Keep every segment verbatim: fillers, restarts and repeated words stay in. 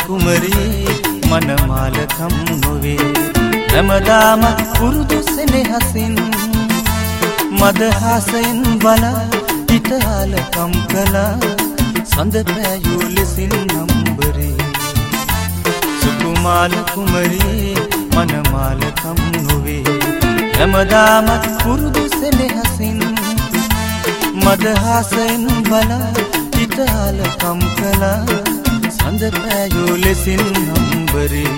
කුමරියේ මනමාලකම් නොවේ හැමදාම පුරුදු සෙනෙහසින් මදහසෙන් බලා හිතාලකම් කළා සඳ පෑයූ ලෙසින් නම්බරේ සුකුමාල කුමරියේ මනමාලකම් නොවේ හැමදාම පුරුදු සෙනෙහසින් මදහසෙන් බලා හිතාලකම් කළා සඳ පෑයූ ලෙසින් නම්බරේ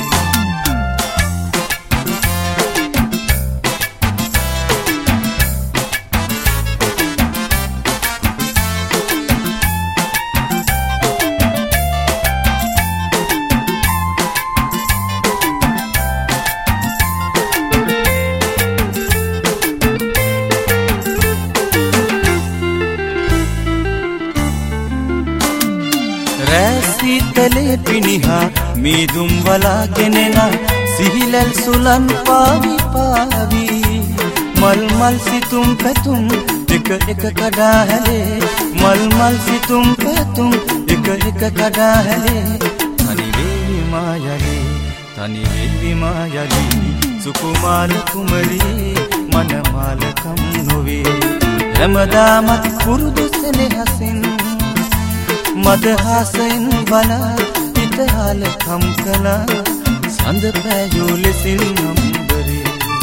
රැසීතලේ පිනිහා මීදුම් වලාගෙනෙන සිහිලල් සුලන් පාවි පාවි මල් මල් සිතුම් පැතුම් එක එක කඩා හැලේ මල් මල් සිතුම් පැතුම් එක එක කඩා හැලේ තනි වේවි මායලේ තනි වේවි මායලේ සුකුමාල කුමරියේ මනමාලකම් නොවේ හැමදාමත් පුරුදු සෙනෙහසින් මදහසෙන් බලා හිතාලකම් කළා සඳ පෑයූ ලෙසින් නම්බරේ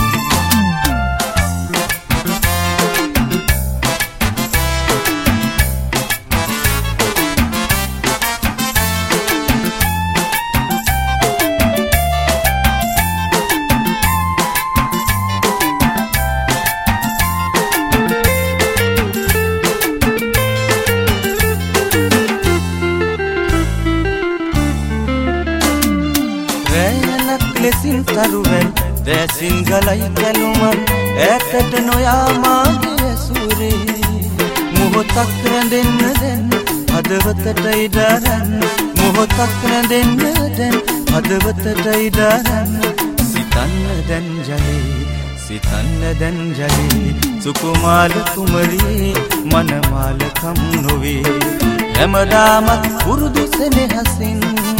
ලෙසින් තරුවෙන් දැසින් ගලයි කැලුමන් ඈතට නොයා මාගේ ඇසුරේ මොහොතක් රැඳෙන්න දැන් හදවතට ඉඩරන් මොහොතක් රැඳෙන්න දැන් හදවතට ඉඩරන් සිතන්න දැන් ජලේ සිතන්න දැන් ජලේ සුකුමාල කුමරියේ මනමාලකම් නොවේ හැමදාමත් පුරුදු සෙනෙහසින්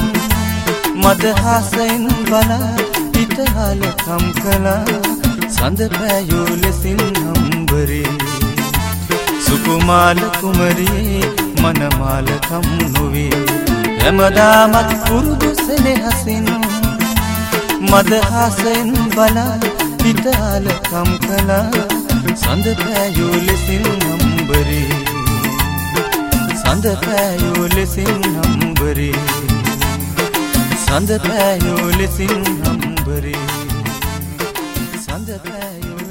මදහසෙන් බලා හිතාලකම් කළා සඳ පෑයූ ලෙසින් නම්බරේ සුකුමාල කුමරියේ මනමාලකම් නොවේ හැමදාමත් පුරුදු සෙනෙහසින් මදහසෙන් බලා හිතාලකම් කළා සඳ පෑයූ ලෙසින් නම්බරේ සඳ පෑයූ ලෙසින් නම්බරේ සඳ පෑයූ ලෙසින් නම්බරේ සඳ පෑයූ